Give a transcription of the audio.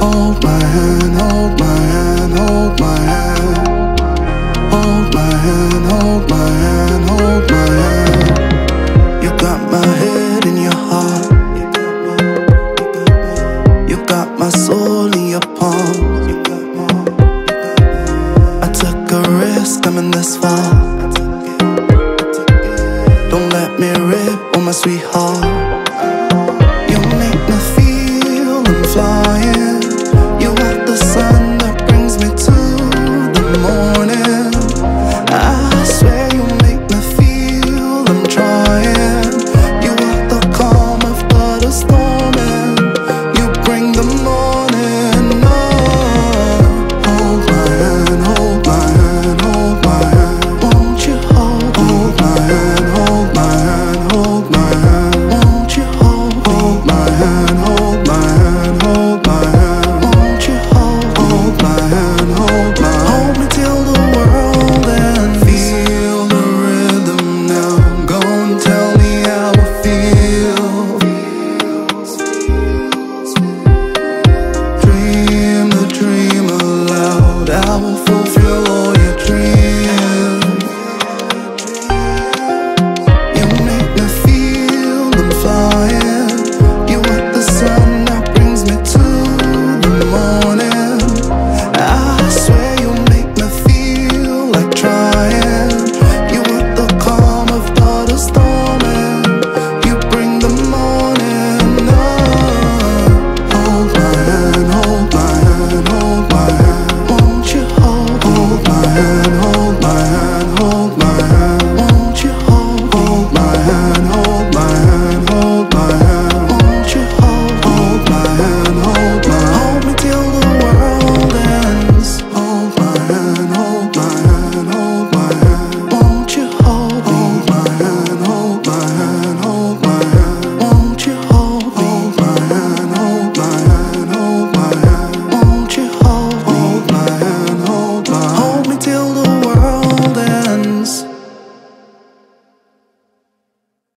Hold my hand, hold my hand, hold my hand. Hold my hand, hold my hand, hold my hand. You got my head in your heart. You got my soul in your palm. I took a risk coming this far.